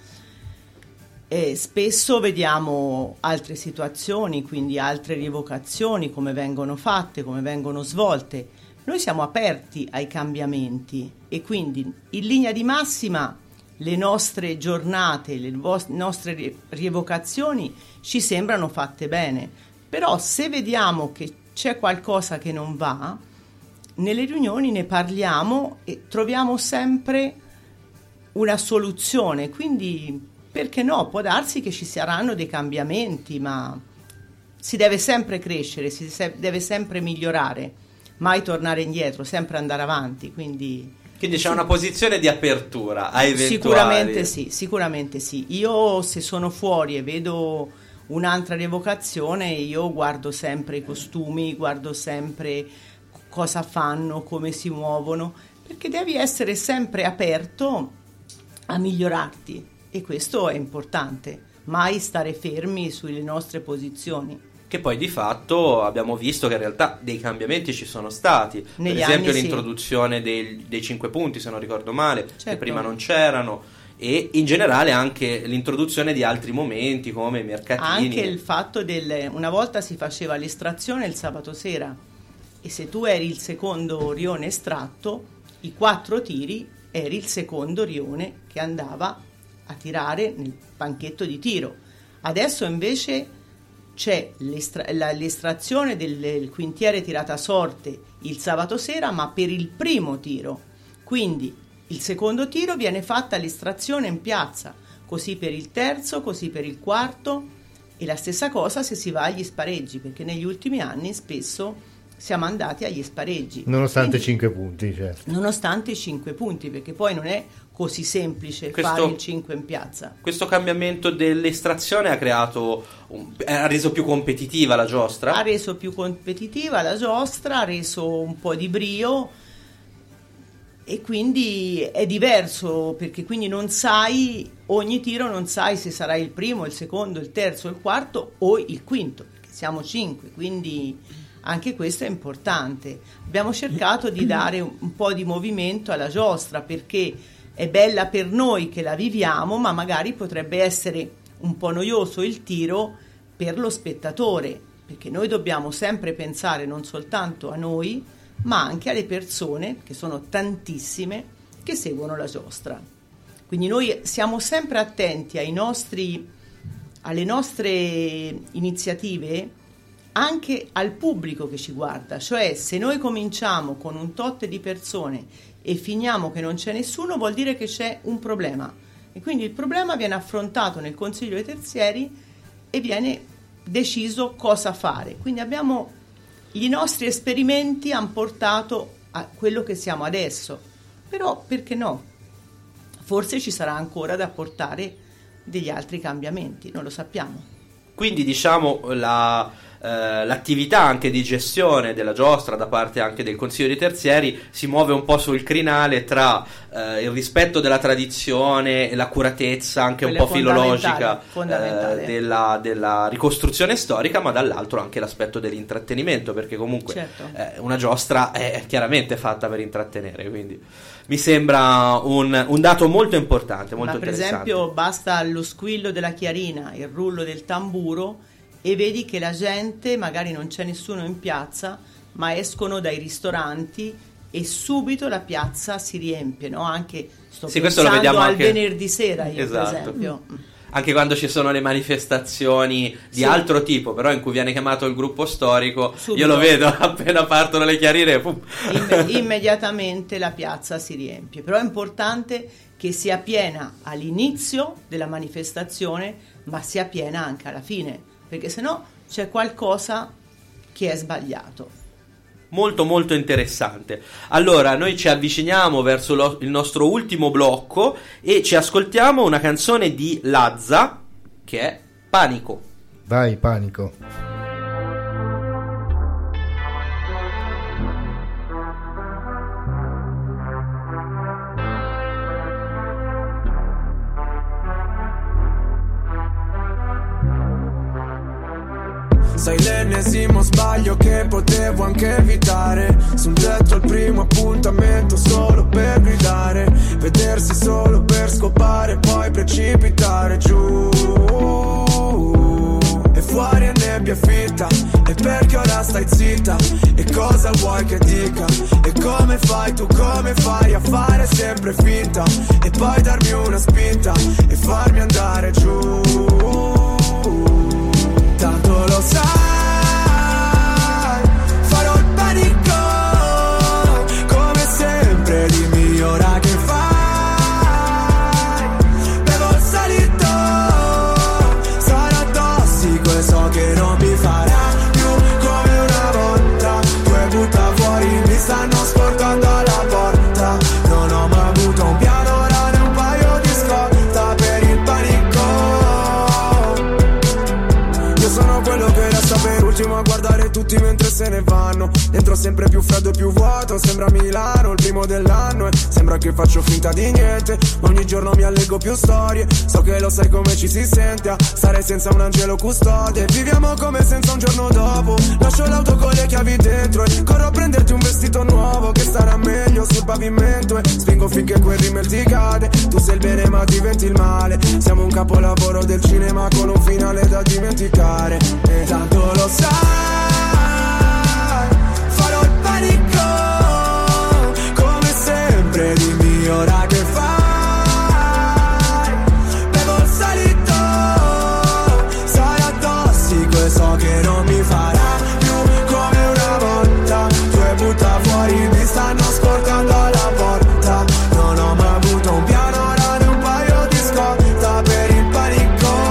E spesso vediamo altre situazioni, quindi altre rievocazioni, come vengono fatte, come vengono svolte. Noi siamo aperti ai cambiamenti e quindi in linea di massima le nostre giornate, le vos- nostre rievocazioni ci sembrano fatte bene. Però se vediamo che c'è qualcosa che non va, nelle riunioni ne parliamo e troviamo sempre una soluzione, quindi perché no, può darsi che ci saranno dei cambiamenti, ma si deve sempre crescere, si se- deve sempre migliorare, mai tornare indietro, sempre andare avanti, quindi... Quindi c'è sì. una posizione di apertura a eventuali... Sicuramente sì, sicuramente sì. Io se sono fuori e vedo un'altra rievocazione, io guardo sempre i costumi, guardo sempre cosa fanno, come si muovono, perché devi essere sempre aperto a migliorarti. E questo è importante, mai stare fermi sulle nostre posizioni. Che poi di fatto abbiamo visto che in realtà dei cambiamenti ci sono stati. Negli per esempio anni, l'introduzione sì. dei, dei cinque punti, se non ricordo male, certo. che prima non c'erano, e in generale anche l'introduzione di altri momenti come i mercatini. Anche il fatto del... una volta si faceva l'estrazione il sabato sera e se tu eri il secondo rione estratto, i quattro tiri eri il secondo rione che andava a tirare nel panchetto di tiro. Adesso invece c'è l'estra- la, l'estrazione del, del quintiere tirata a sorte il sabato sera, ma per il primo tiro. Quindi il secondo tiro viene fatta l'estrazione in piazza, così per il terzo, così per il quarto, e la stessa cosa se si va agli spareggi, perché negli ultimi anni spesso siamo andati agli spareggi. Nonostante Quindi, cinque punti, certo. Nonostante i cinque punti, perché poi non è così semplice questo, fare il cinque in piazza. Questo cambiamento dell'estrazione ha creato un, ha reso più competitiva la giostra? Ha reso più competitiva la giostra, ha reso un po' di brio e quindi è diverso, perché quindi non sai, ogni tiro non sai se sarà il primo, il secondo, il terzo, il quarto o il quinto, perché siamo cinque, quindi anche questo è importante. Abbiamo cercato di dare un, un po' di movimento alla giostra, perché è bella per noi che la viviamo, ma magari potrebbe essere un po' noioso il tiro per lo spettatore, perché noi dobbiamo sempre pensare non soltanto a noi, ma anche alle persone, che sono tantissime, che seguono la giostra. Quindi noi siamo sempre attenti ai nostri, alle nostre iniziative, anche al pubblico che ci guarda, cioè se noi cominciamo con un tot di persone e finiamo che non c'è nessuno, vuol dire che c'è un problema, e quindi il problema viene affrontato nel Consiglio dei Terzieri e viene deciso cosa fare. Quindi abbiamo, i nostri esperimenti hanno portato a quello che siamo adesso, però perché no? Forse ci sarà ancora da portare degli altri cambiamenti, non lo sappiamo. Quindi diciamo la eh, l'attività anche di gestione della giostra da parte anche del Consiglio dei Terzieri si muove un po' sul crinale tra eh, il rispetto della tradizione e l'accuratezza anche Quello un po' filologica fondamentale. eh, della, della ricostruzione storica, ma dall'altro anche l'aspetto dell'intrattenimento, perché comunque certo. eh, una giostra è chiaramente fatta per intrattenere, quindi mi sembra un, un dato molto importante, molto Ma per interessante. esempio basta lo squillo della chiarina, il rullo del tamburo, e vedi che la gente, magari non c'è nessuno in piazza, ma escono dai ristoranti e subito la piazza si riempie, no? Anche sto Sì, questo lo pensando vediamo al anche- venerdì sera io Esatto. per esempio. Anche quando ci sono le manifestazioni di Sì. altro tipo, però in cui viene chiamato il gruppo storico, Subito. io lo vedo appena partono le chiarire. pum. Imme- immediatamente la piazza si riempie, però è importante che sia piena all'inizio della manifestazione, ma sia piena anche alla fine, perché sennò c'è qualcosa che è sbagliato. Molto molto interessante. Allora noi ci avviciniamo verso lo- il nostro ultimo blocco e ci ascoltiamo una canzone di Lazza che è Panico. Vai, Panico. Sai l'ennesimo sbaglio che potevo anche evitare. Su un tetto al primo appuntamento solo per gridare, vedersi solo per scopare, poi precipitare giù. E fuori è nebbia fitta, e perché ora stai zitta? E cosa vuoi che dica? E come fai tu, come fai a fare sempre finta? E poi darmi una spinta e farmi andare giù. Tanto lo sai, farò il panico, come sempre, dimmi ora che fai. Bevo il salito, sarò tossico e so che non mi farà più come una volta. Tu hai butta fuori, mi stanno sporcando alla porta. Non ho mai avuto un piano, ora ne un paio di scorta per il panico. Io sono quello che resta per ultimo a guardare tutti mentre se ne vanno. Dentro sempre più freddo e più vuoto, sembra Milano il primo dell'anno. E sembra che faccio finta di niente, ogni giorno mi allego più storie. So che lo sai come ci si sente a stare senza un angelo custode. Viviamo come senza un giorno dopo. Lascio l'auto con le chiavi dentro e corro a prenderti un vestito nuovo che starà meglio sul pavimento. E spingo finché quel rimel ti cade. Tu sei il bene ma diventi il male. Siamo un capolavoro del cinema con un finale da dimenticare. E tanto lo sai, farò il panico, come sempre, dimmi ora che fai. Bevo il salito, sarà tossico e so che non mi farà più come una volta. Tu hai butta fuori, mi stanno sporcando alla porta. Non ho mai avuto un piano, ora ne un paio di scorta per il panico.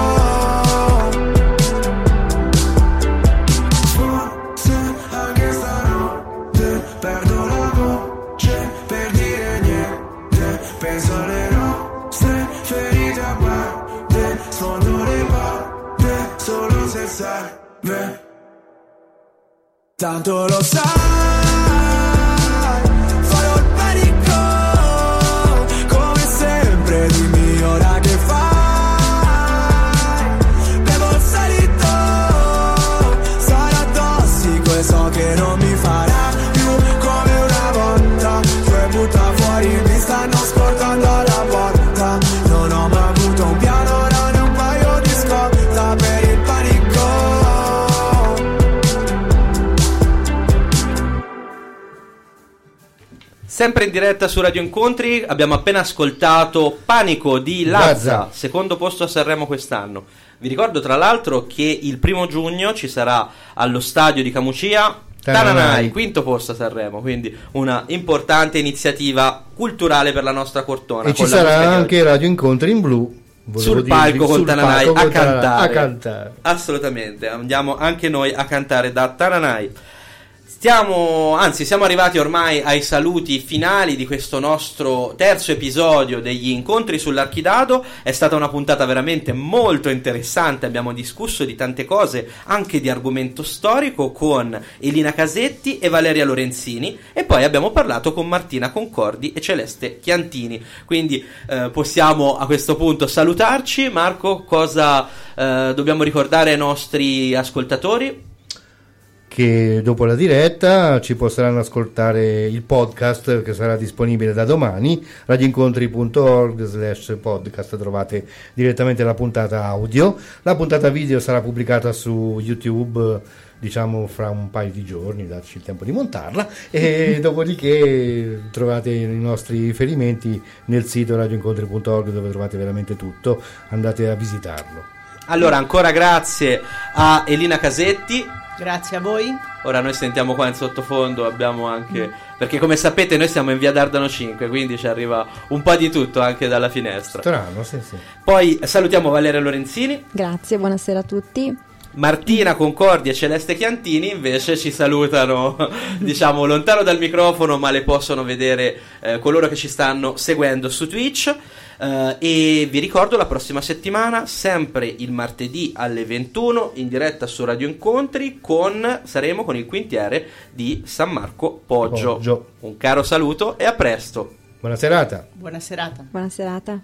Anche stanotte perdo la voce per dire niente. Penso alle nostre ferite aperte, sfondo le porte solo se serve. Tanto lo sai, farò il panico, come sempre, dimmi ora che fai. Bevo il salito, sarà tossico e so che non mi farà più come una volta. Tu hai butta fuori, mi stanno sporcando alla porta. Non ho mai avuto un piano, ora ne un paio di scorta per il panico. Sempre in diretta su Radio Incontri abbiamo appena ascoltato Panico di Lazza, Lazza. secondo posto a Sanremo quest'anno. Vi ricordo tra l'altro che il primo giugno ci sarà allo stadio di Camucia Tananai. Tananai, quinto posto a Sanremo, quindi una importante iniziativa culturale per la nostra Cortona. E con ci la musica sarà di anche oggi. Radio Incontri in blu. Volevo Sul dirvi, palco con sul Tananai palco a con Tananai, cantare. a cantare. Assolutamente, andiamo anche noi a cantare da Tananai. Stiamo, anzi, siamo arrivati ormai ai saluti finali di questo nostro terzo episodio degli Incontri sull'Archidado. È stata una puntata veramente molto interessante, abbiamo discusso di tante cose, anche di argomento storico, con Elina Casetti e Valeria Lorenzini, e poi abbiamo parlato con Martina Concordi e Celeste Chiantini. Quindi eh, possiamo a questo punto salutarci. Marco, cosa eh, dobbiamo ricordare ai nostri ascoltatori? Che dopo la diretta ci potranno ascoltare il podcast che sarà disponibile da domani, radioincontri punto org slash podcast, trovate direttamente la puntata audio. La puntata video sarà pubblicata su YouTube diciamo fra un paio di giorni, dateci il tempo di montarla, e dopodiché trovate i nostri riferimenti nel sito radioincontri punto org, dove trovate veramente tutto, andate a visitarlo. Allora, ancora grazie a Elina Casetti. Grazie a voi. Ora noi sentiamo qua in sottofondo, abbiamo anche, perché come sapete noi siamo in via Dardano cinque, quindi ci arriva un po' di tutto anche dalla finestra. Strano, sì, sì. Poi salutiamo Valeria Lorenzini. Grazie, buonasera a tutti. Martina Concordi e Celeste Chiantini invece ci salutano, diciamo, lontano dal microfono, ma le possono vedere eh, coloro che ci stanno seguendo su Twitch. Uh, e vi ricordo la prossima settimana, sempre il martedì alle ventuno, in diretta su Radio Incontri, con, saremo con il quintiere di San Marco Poggio. Poggio. Un caro saluto e a presto. Buona serata. Buona serata. Buona serata.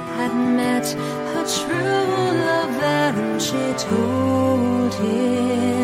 Her true love, and she told him.